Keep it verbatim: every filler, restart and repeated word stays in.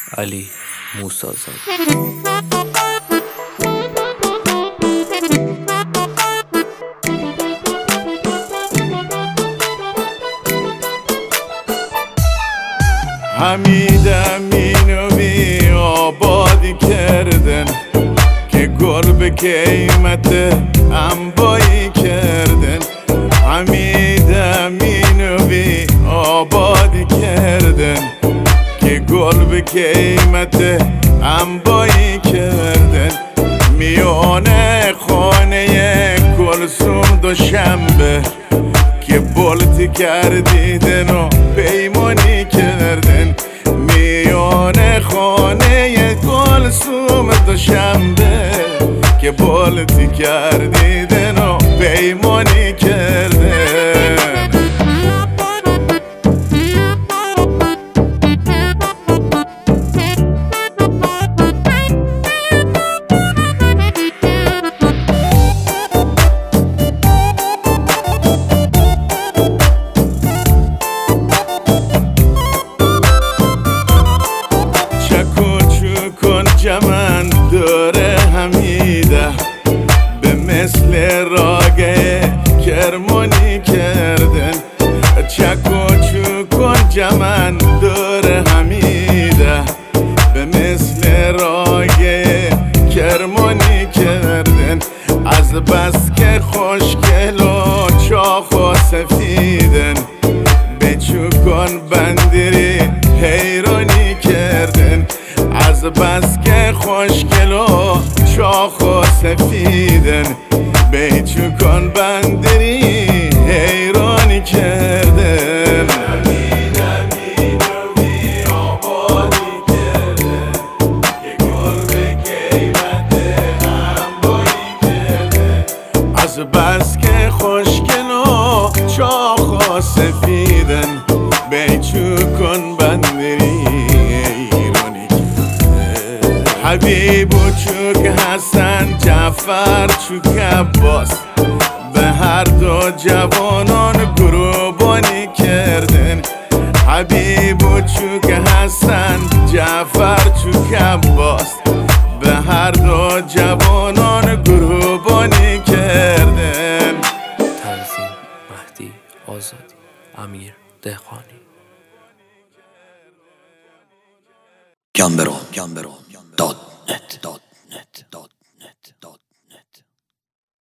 علی موسی‌زاده. حمیدم اینو بی آبادی کردن که گل به قیمت انبایی کردن. حمیدم اینو بی آبادی کردن که گل به قیمت انبایی کردن. میونه خانه کلثوم دوشنبه که بولتی کردیدن و پیمانی کردن. میونه خانه کلثوم دوشنبه که بولتی کردیدن و پیمانی کردن. من داره حمیده به مثل راگه کرمانی کردن. چک و چوکن جمن داره حمیده به مثل راگه کرمانی کردن. از بس که خوشگل و چاخ و سفیدن به چوکن بندری حیرانی کردن. از بس که خوشگل و چاخ و سفیدن به چوکان بندری حیرانی کردن. حمیدم اینو بی آبادی کردن که گل به قیمت انبایی کردن. از بس که خوشگل و چاخ و سفیدن به چوکان بندری حبیب و چوک حسن جعفر چوک عباس به هر دو جوانان قربانی کردن. حبیب و چوک حسن جعفر چوک عباس به هر دو جوانان قربانی کردن. تنظیم مهدی آزادی، امیر دهقانی. گامبرو دات نت